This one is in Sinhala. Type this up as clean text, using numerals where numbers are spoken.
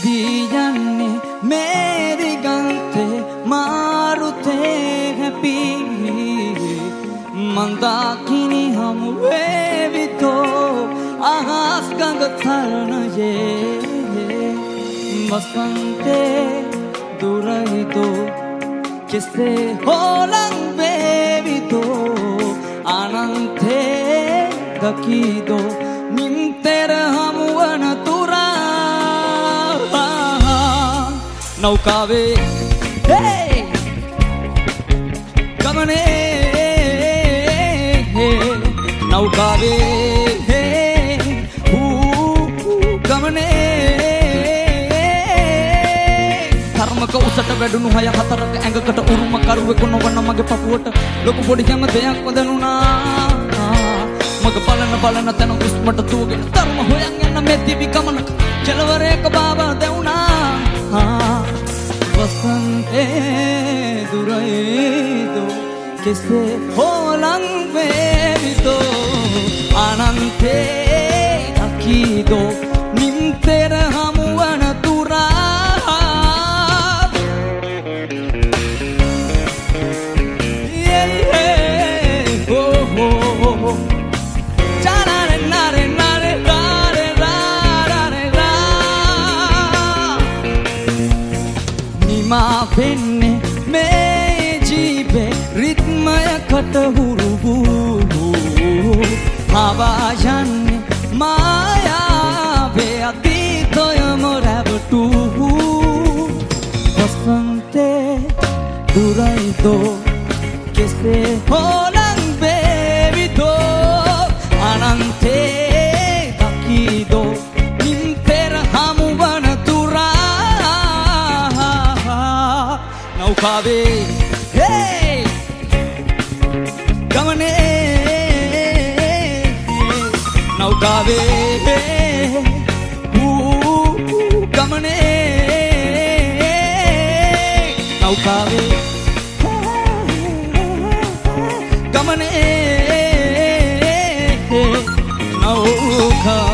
ඇදීයන්නේ මේ දිගන්තේ මාරුතේ හැපි මන්දාකිනි හමු වේවිතෝ අහස් ගඟ තරණයේ වසන්තේ දුරහිතෝ කෙසේ හොලං වේවිතෝ අනන්තේ දකිදෝ නිම්තෙර හමුවන තුරා නෞකාවේ hey! ගමනේ නෞකාවේ කර්මක උසට වැඩුණු 6 4ක ඇඟකට උරුම කරුවෙකු නොවන මගේ පපුවට ලොකු පොඩි හැම දෙයක්ම දැනුණා මග බලන තැන උස්මට තුවගෙන ධර්ම හොයන් යන මේ දිවි ගමනක කෙලවරේක බාබා දැවුණා වසන්තේ දුරයිදෝ කෙසේ හොලං වේවිතෝ අනන්තේ දකිදෝ නිම්තෙර හමුවන තුරා නිමා වෙන්නේ මේ ජීවේ රිද්මයකට හුරුබූ හවා යන්නේ මායාවේ අතීතයම රැවටූ වසන්තේ දුරයිදෝ කෙසේ හොලං වේවිදෝ අනන්තේ දකිදෝ නිම්තෙර හමුවන තුරා නෞකාවේ hey! ගමනේ නෞකාවේ ගමනේ නෞකාවේ ගමනේ නෞකාවේ